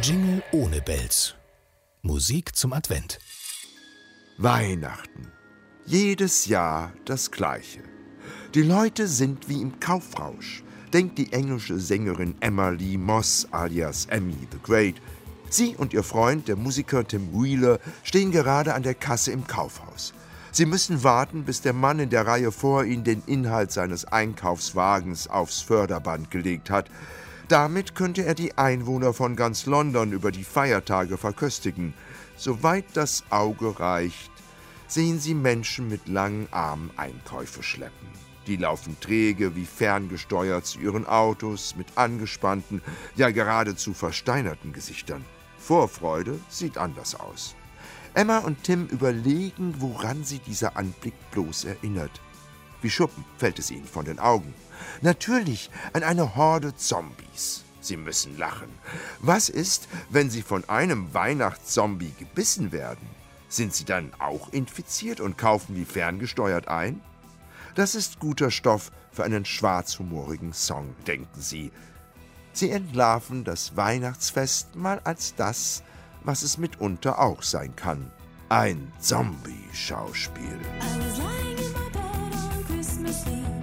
Jingle ohne Bells. Musik zum Advent. Weihnachten. Jedes Jahr das Gleiche. Die Leute sind wie im Kaufrausch, denkt die englische Sängerin Emma Lee Moss alias Emmy the Great. Sie und ihr Freund, der Musiker Tim Wheeler, stehen gerade an der Kasse im Kaufhaus. Sie müssen warten, bis der Mann in der Reihe vor ihnen den Inhalt seines Einkaufswagens aufs Förderband gelegt hat. Damit könnte er die Einwohner von ganz London über die Feiertage verköstigen. Soweit das Auge reicht, sehen sie Menschen mit langen Armen Einkäufe schleppen. Die laufen träge wie ferngesteuert zu ihren Autos mit angespannten, ja geradezu versteinerten Gesichtern. Vorfreude sieht anders aus. Emma und Tim überlegen, woran sie dieser Anblick bloß erinnert. Wie Schuppen fällt es ihnen von den Augen. Natürlich an eine Horde Zombies. Sie müssen lachen. Was ist, wenn sie von einem Weihnachtszombie gebissen werden? Sind sie dann auch infiziert und kaufen wie ferngesteuert ein? Das ist guter Stoff für einen schwarzhumorigen Song, denken sie. Sie entlarven das Weihnachtsfest mal als das, was es mitunter auch sein kann. Ein Zombie-Schauspiel. I was lying in my bed on Christmas Eve.